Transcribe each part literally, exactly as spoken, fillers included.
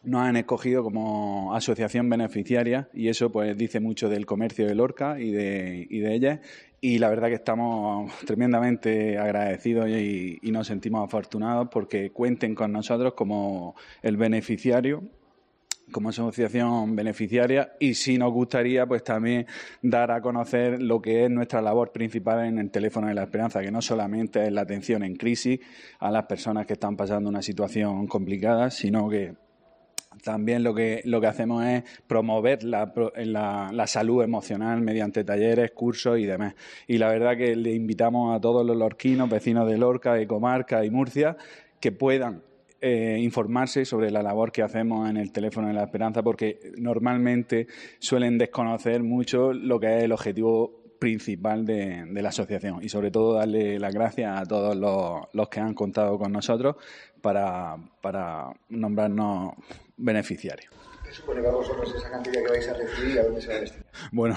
nos han escogido como asociación beneficiaria y eso pues dice mucho del comercio de Lorca y de, y de ellas. Y la verdad que estamos tremendamente agradecidos y, y nos sentimos afortunados porque cuenten con nosotros como el beneficiario, como asociación beneficiaria, y sí nos gustaría pues también dar a conocer lo que es nuestra labor principal en el Teléfono de la Esperanza, que no solamente es la atención en crisis a las personas que están pasando una situación complicada, sino que también lo que, lo que hacemos es promover la, la, la salud emocional mediante talleres, cursos y demás. Y la verdad que le invitamos a todos los lorquinos, vecinos de Lorca, de comarca y Murcia, que puedan eh, informarse sobre la labor que hacemos en el Teléfono de la Esperanza, porque normalmente suelen desconocer mucho lo que es el objetivo principal de, de la asociación, y sobre todo darle las gracias a todos los, los que han contado con nosotros para, para nombrarnos beneficiarios. ¿Qué supone para vosotros esa cantidad que vais a recibir y a dónde se va a destinar? Bueno,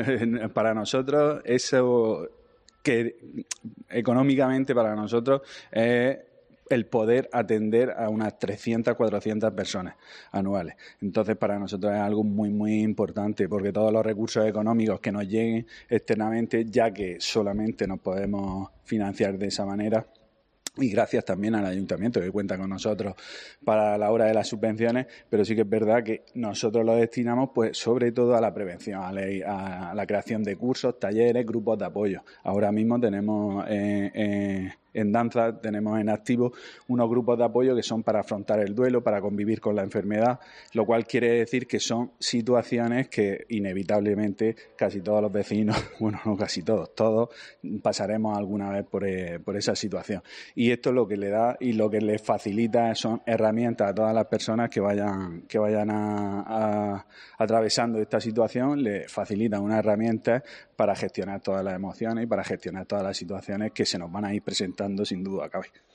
para nosotros eso que económicamente para nosotros es el poder atender a unas trescientas, cuatrocientas personas anuales. Entonces, para nosotros es algo muy, muy importante, porque todos los recursos económicos que nos lleguen externamente, ya que solamente nos podemos financiar de esa manera, y gracias también al ayuntamiento que cuenta con nosotros para la hora de las subvenciones, pero sí que es verdad que nosotros lo destinamos pues sobre todo a la prevención, a la, a la creación de cursos, talleres, grupos de apoyo. Ahora mismo tenemos eh, eh, en danza, tenemos en activo unos grupos de apoyo que son para afrontar el duelo, para convivir con la enfermedad, lo cual quiere decir que son situaciones que inevitablemente casi todos los vecinos, bueno, no casi todos, todos pasaremos alguna vez por, eh, por esa situación. Y esto lo que le da y lo que le facilita son herramientas a todas las personas que vayan, que vayan a, a, atravesando esta situación, le facilita unas herramientas para gestionar todas las emociones y para gestionar todas las situaciones que se nos van a ir presentando sin duda cabe.